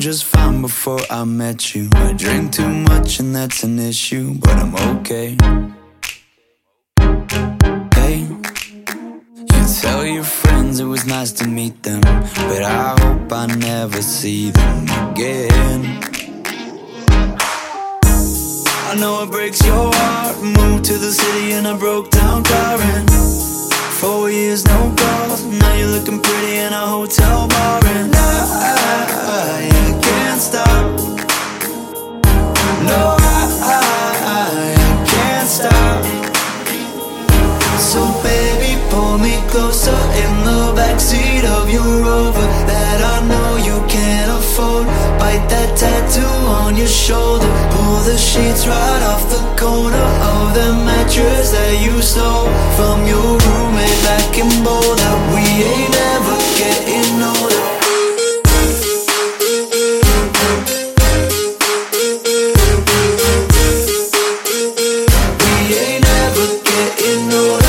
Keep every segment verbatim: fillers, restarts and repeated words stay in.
just fine before I met you. I drink too much and that's an issue, but I'm okay. Hey, you tell your friends it was nice to meet them, but I hope I never see them again. I know it breaks your heart. Moved to the city in a broke down car, and four years no calls. Now you're looking pretty in a hotel bar, and I, I, I can't stop. No, I, I, I can't stop. So baby, pull me closer in the backseat of your Rover that I know you can't afford. Bite that tattoo on your shoulder. Pull the sheets right off the corner of the mattress that you stole from your roommate back in Boulder. We ain't never getting older. We ain't never getting older.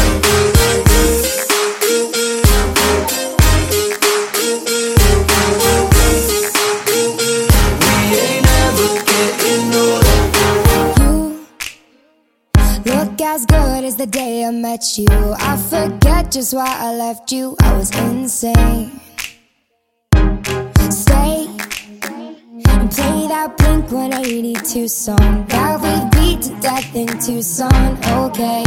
Look as good as the day I met you. I forget just why I left you. I was insane. Stay and play that Blink one eighty-two song that we beat to death in Tucson. Okay,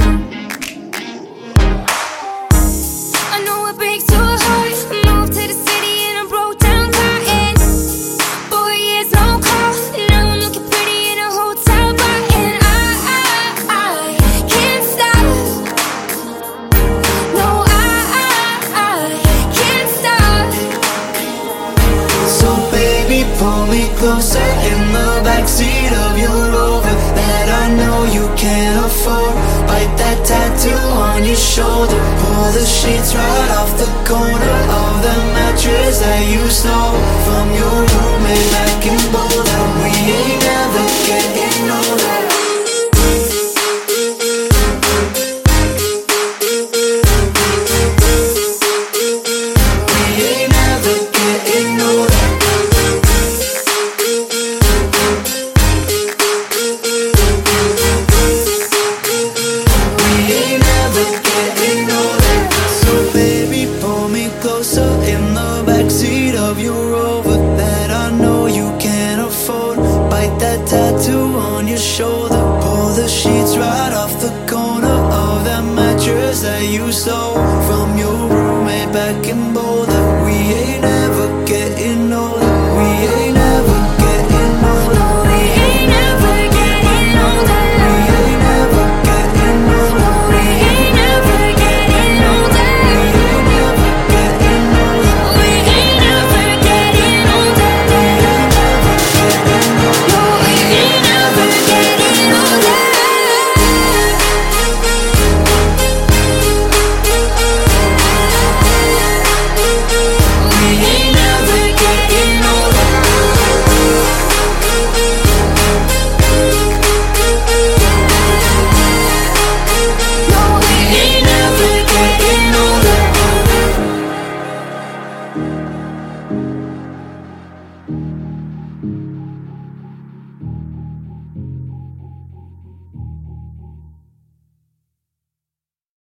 I know it breaks your heart. Moved to the city in a broke down car, and four years no call. Now I'm looking pretty in a hotel bar, and I, I, I can't stop. No, I, I, I can't stop. So baby, pull me closer in the backseat of your Rover that I know you can't afford. Bite that tattoo on your shoulder. Pull the sheets right off the corner of the mattress that you stole from your roommate back in Boulder. We ain't never getting older. We ain't never getting older. We ain't never getting older. So baby, pull me closer in the backseat of your Rover that I know you can't afford. Bite that tattoo on your shoulder. Pull the sheets right off the corner of that mattress that you stole